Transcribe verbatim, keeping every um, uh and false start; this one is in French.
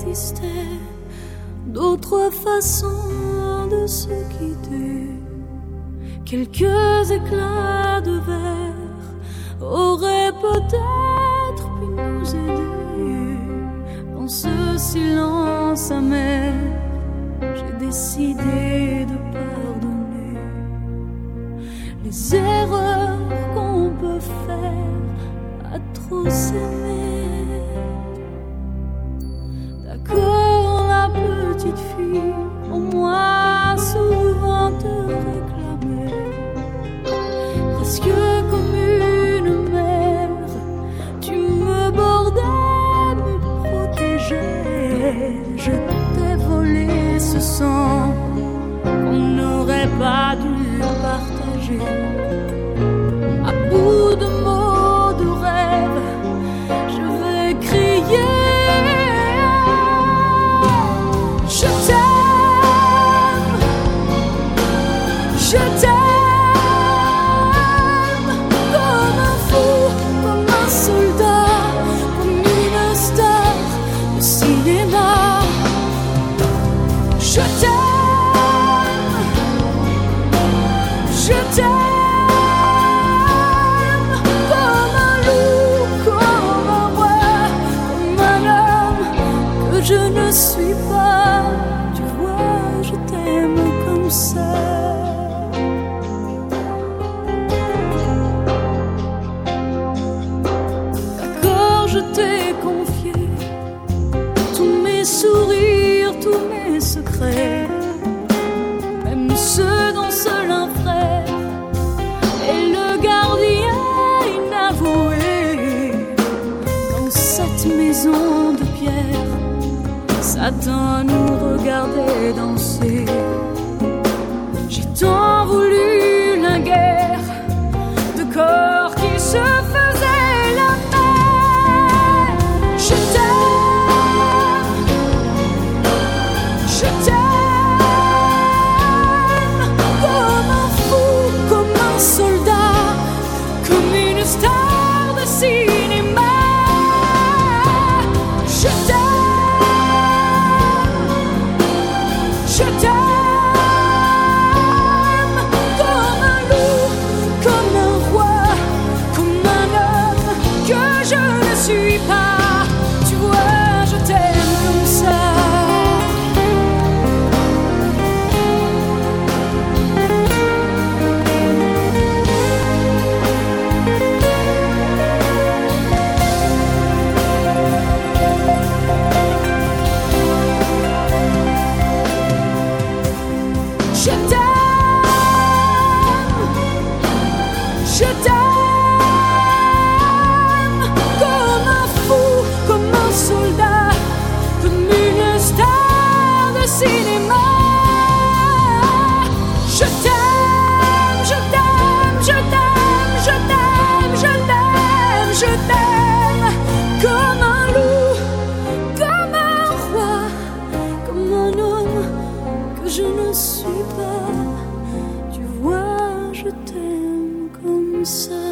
existait d'autres façons de se quitter. Quelques éclats de verre auraient peut-être pu nous aider. Dans ce silence amer, j'ai décidé de pardonner les erreurs qu'on peut faire à trop s'aimer. D'accord, la petite fille, au moins souvent te réclamait, presque comme une mère, tu me bordais, me protégeais. Je t'ai volé ce sang qu'on n'aurait pas dû partager. À bout de mots, de rêves, je vais crier. Je t'aime, je t'aime comme un fou, comme un soldat, comme une star de cinéma. Je t'aime, je t'aime comme un loup, comme un roi, comme un homme que je ne suis pas. Tu vois, je t'aime comme ça. D'accord, je t'ai confié tous mes sourires, tous mes secrets, même ceux dont seul un frère est le gardien inavoué. Dans cette maison de pierre, Satan nous regardait danser. J'ai tant voulu la guerre de corps qui se faisaient la paix. Je t'aime, je t'aime comme un fou, comme un soldat, comme une star de cinéma. Je t'aime, je t'aime comme un loup, comme un roi, comme un homme que je ne suis pas. Tu vois, je t'aime comme ça. Je t'aime, je t'aime comme un fou, comme un soldat, comme une star de cinéma. Je t'aime, je t'aime, je t'aime, je t'aime, je t'aime, je t'aime comme un loup, comme un roi, comme un homme que je ne suis pas. Tu vois, je t'aime comme ça.